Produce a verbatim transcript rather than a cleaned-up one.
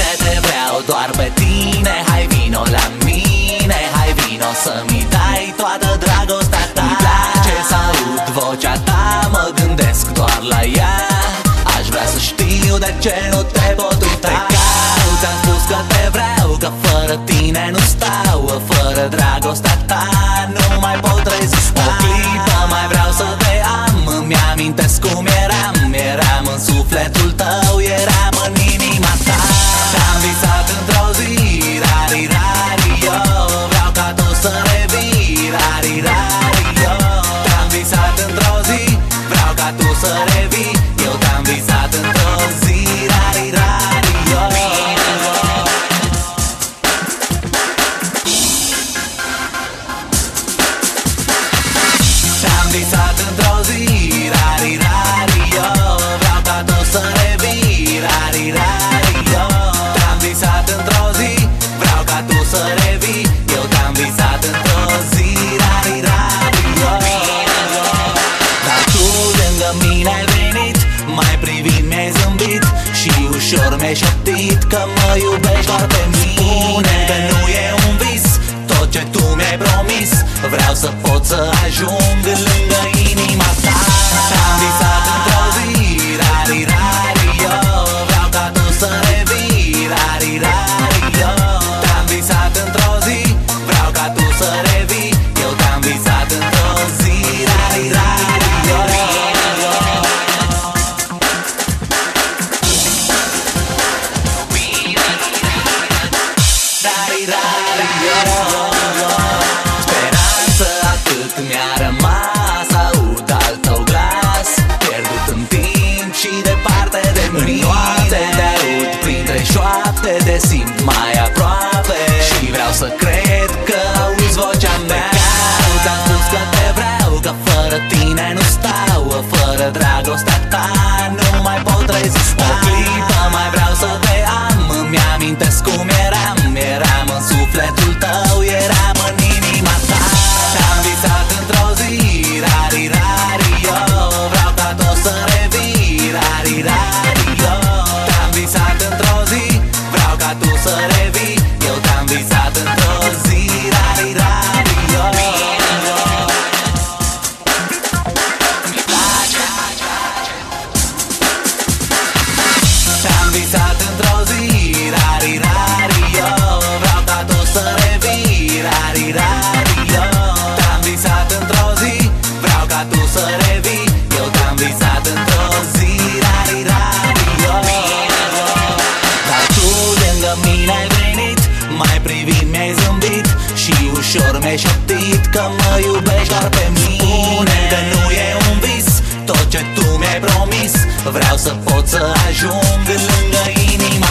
te vreau doar pe tine. Hai vino la mine, hai vino să-mi dai toată dragostea ta. Îmi place să aud vocea ta, mă gândesc doar la ea. Aș vrea să știu de ce nu te pot uita. Te caut, ți-am spus că te vreau, că fără tine nu stau. Fără dragostea ta nu mai pot rezista. O clipă mai vreau să te am, îmi amintesc cum eram. Eram în sufletul tău, eram în inima ta. Te-am visat într-o zi, rari, rari, eu vreau ca tu să revii, rari, rari, eu te-am visat într-o zi, vreau ca tu să revii. Eu te-am visat într-o zi, rari, rari, eu. Te-am visat într-o zi, rari, rari, eu vreau ca tu să revii, rari, rari, eu te-am visat într-o zi, vreau ca tu să revii. Eu te-am visat într-o zi, rari, rari, eu. Dar tu lângă mine ai venit, mai privind mi-ai zâmbit și ușor mi-ai șoptit că mă iubești doar pe mine. Spune că nu e un vis tot ce tu mi-ai promis, vreau să pot să ajung lângă inima ta. Te-am visat într-o zi, rari, rari, eu vreau ca tu să revii, rari, rari, eu te-am visat într-o zi, vreau ca tu să revii. Eu te-am visat într-o zi, rari, rari, eu. Rari, rari, eu. Speranță atât mi-a rămas, aud al tău glas, pierdut în timp și departe de mine. Noapte te aud printre șoapte, te simt mai aproape și vreau să cred că auzi vocea mea. Ți-am spus că te vreau, că fără tine nu stau. Fără dragostea ta nu mai pot rezista. O clipă mai vreau să te am, îmi amintesc cum eram. Eram în sufletul tău, eram în inima ta. Te-am visat într-o zi, rari, rari, eu vreau ca tu să revii, rari, rari, eu te-am visat într-o zi, vreau ca tu să revii. Eu te-am visat într-o zi, rari, rari, eu. Mi place. Te-am visat într-o zi, rari, rari, eu vreau ca tu să revii, rari, rari, eu te-am visat într-o zi, vreau ca tu să revii. Eu te-am visat într-o zi, rari, rari, eu. Dar tu lângă mine ai venit, mai privind mi-ai zâmbit și ușor mi-ai șoptit că mă iubești doar pe mine. Spune că nu e un vis tot ce tu mi-ai promis, vreau să pot să ajung lângă inima